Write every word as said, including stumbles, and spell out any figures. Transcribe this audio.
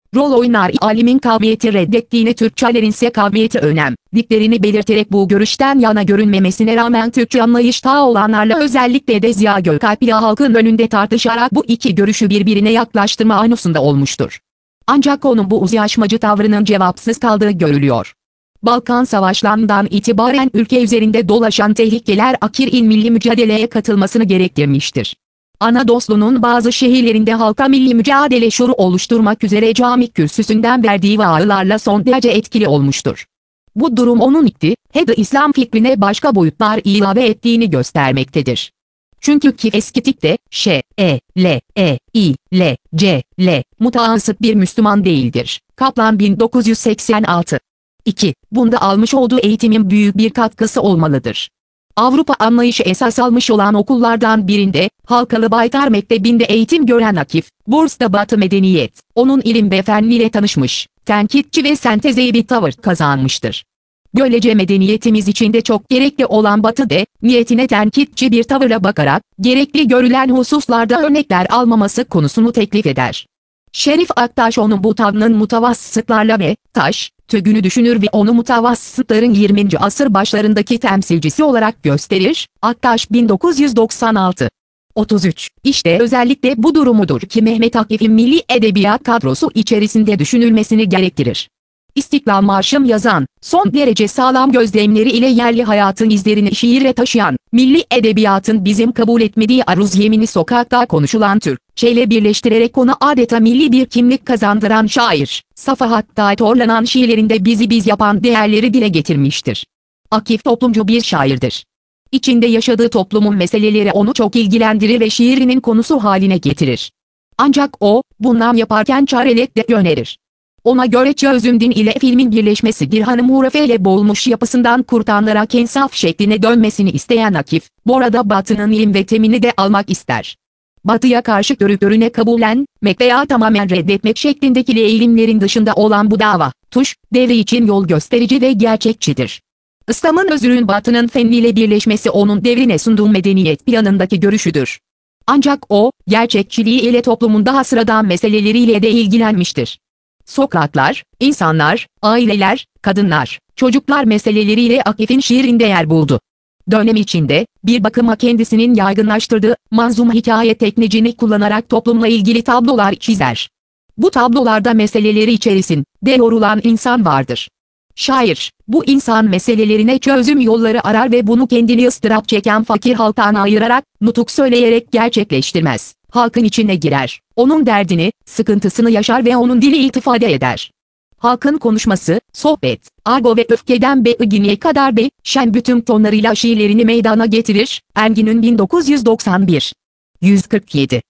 rol oynar. Alimin kavmiyeti reddettiğini, Türkçelerin ise kavmiyeti önem diklerini belirterek bu görüşten yana görünmemesine rağmen Türkçe anlayışta olanlarla, özellikle de Ziya Gökalp'le halkın önünde tartışarak bu iki görüşü birbirine yaklaştırma arzusunda olmuştur. Ancak onun bu uzlaşmacı tavrının cevapsız kaldığı görülüyor. Balkan Savaşlarından itibaren ülke üzerinde dolaşan tehlikeler Akif'in milli mücadeleye katılmasını gerektirmiştir. Anadolu'nun bazı şehirlerinde halka milli mücadele şuuru oluşturmak üzere cami kürsüsünden verdiği vaazlarla son derece etkili olmuştur. Bu durum onun İttihad-ı İslam fikrine başka boyutlar ilave ettiğini göstermektedir. Çünkü ki eski tipte Ş, E, L, E, İ, L, C, L, mutaassıp bir Müslüman değildir. Kaplan bin dokuz yüz seksen altı. iki. Bunda almış olduğu eğitimin büyük bir katkısı olmalıdır. Avrupa anlayışı esas almış olan okullardan birinde, Halkalı Baytar Mektebi'nde eğitim gören Akif, Burs'ta Batı medeniyet, onun ilim ve fenliyle tanışmış, tenkitçi ve senteze bir tavır kazanmıştır. Böylece medeniyetimiz içinde çok gerekli olan Batı'da, niyetine tenkitçi bir tavırla bakarak, gerekli görülen hususlarda örnekler almaması konusunu teklif eder. Şerif Aktaş onun bu tavrının mutavassıtlarla ve taş, tügünü düşünür ve onu mutavassıtların yirminci asır başlarındaki temsilcisi olarak gösterir. Aktaş bin dokuz yüz doksan altı. otuz üç. İşte özellikle bu durumudur ki Mehmet Akif'in milli edebiyat kadrosu içerisinde düşünülmesini gerektirir. İstiklal Marşı'm yazan, son derece sağlam gözlemleri ile yerli hayatın izlerini şiire taşıyan, milli edebiyatın bizim kabul etmediği aruz yemini sokakta konuşulan Türkçeyle birleştirerek ona adeta milli bir kimlik kazandıran şair, safahatta torlanan şiirlerinde bizi biz yapan değerleri dile getirmiştir. Akif toplumcu bir şairdir. İçinde yaşadığı toplumun meseleleri onu çok ilgilendirir ve şiirinin konusu haline getirir. Ancak o, bundan yaparken çarelet de önerir. Ona göre çözüm din ile filmin birleşmesi bir hanım hurafeyle boğulmuş yapısından kurtarılarak insaf şekline dönmesini isteyen Akif, bu arada Batı'nın ilim ve temini de almak ister. Batı'ya karşı görüklerine kabullenmek veya tamamen reddetmek şeklindeki eğilimlerin dışında olan bu dava, tuş, devri için yol gösterici ve gerçekçidir. İslam'ın özürün Batı'nın fenliyle birleşmesi onun devrine sunduğu medeniyet planındaki görüşüdür. Ancak o, gerçekçiliği ile toplumun daha sıradan meseleleriyle de ilgilenmiştir. Sokaklar, insanlar, aileler, kadınlar, çocuklar meseleleriyle Akif'in şiirinde yer buldu. Dönem içinde, bir bakıma kendisinin yaygınlaştırdığı manzum hikaye teknicini kullanarak toplumla ilgili tablolar çizer. Bu tablolarda meseleleri içerisinde yorulan insan vardır. Şair, bu insan meselelerine çözüm yolları arar ve bunu kendini ıstırap çeken fakir halktan ayırarak, nutuk söyleyerek gerçekleştirmez. Halkın içine girer, onun derdini, sıkıntısını yaşar ve onun dili iltifade eder. Halkın konuşması, sohbet, argo ve öfkeden beyginiye kadar be, şen bütün tonlarıyla şiirlerini meydana getirir. Engin'in bin dokuz yüz doksan bir. yüz kırk yedi.